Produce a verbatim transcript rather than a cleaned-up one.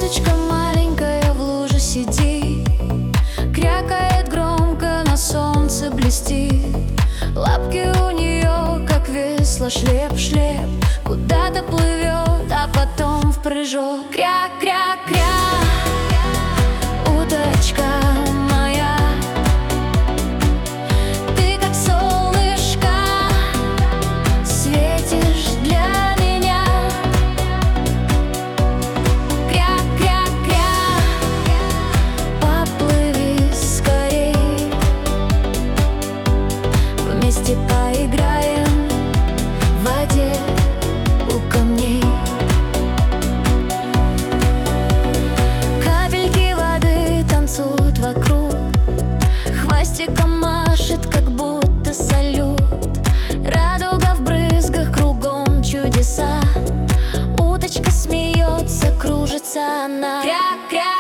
Уточка маленькая в луже сидит, крякает громко, на солнце блестит. Лапки у нее, как весла, шлеп-шлеп, куда-то плывет, а потом в прыжок. Кря-кря-кря, уточка моя, ты как солнышко светишь для меня. Кря-кря-кря, поплыви скорей, вместе поиграем в воде у камней. Капельки воды танцуют вокруг, хвостиком машет, как будто салют. Радуга в брызгах, кругом чудеса. Уточка смеется, кружится она. Кря-кря.